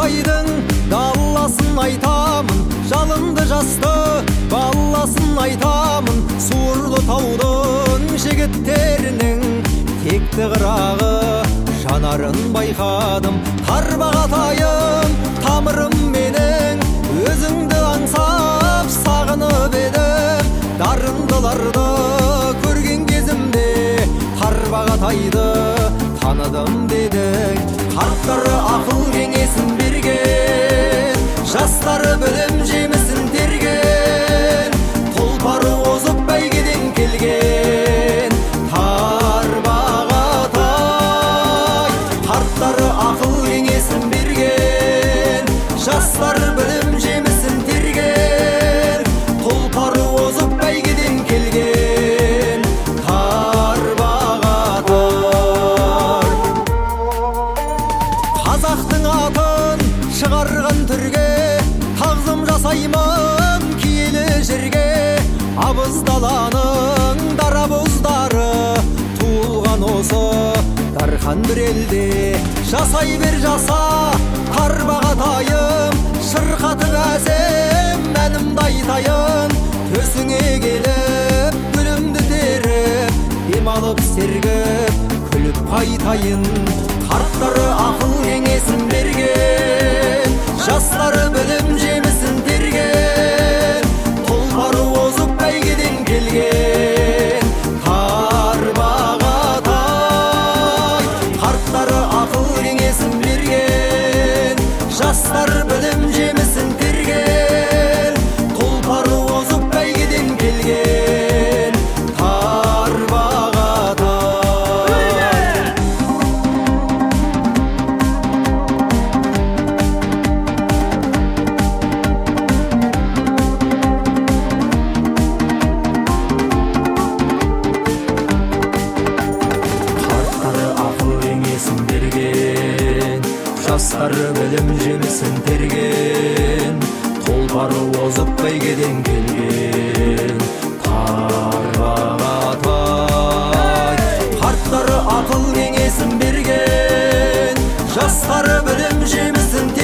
Тарбағатайдың даласын айтамын, жалынды жасты баласын айтамын. Суырлы таудың жігіттерінің текті қырағы жанарын байқадым. Тарбағатайым, тамырым менің, өзіңді аңсап сағынып едім. Дарындыларды көрген кезімде Тарбағатайды таныдым дедің. Қарттары ақыл кеңесін берген, жастары білім жемісін терген, тұлпары озып бәйгеден келген Тарбағатай. Қарттары ақыл кеңесін берген, жастары білім жемісін терген, тұлпары озып бәйгеден келген Тарбағатай. Қазақтың атын шығарған түрге тағзым жасаймын киелі жерге. Абыз даланың дарабоздары туылған осы дархан бір елде. Жасай бер жаса Тарбағатайым, шырқатың әсем әнімді айтайын. Төсіңе келіп гүлімді теріп, дем алып сергіп күліп қайтайын. Қарттары ақыл кеңесін берген, жастары білім жемісін терген, тұлпары озып бәйгеден келген Тарбағатай. Қарттары ақыл кеңесін берген, жастары білім жемісін терген, тұлпары озып бәйгеден келген Тарбағатай. Жастары білім жемісін терген, тұлпары озып бәйгеден келген Тарбағатай. Қарттары ақыл кеңесін берген, жастары білім жемісін терген,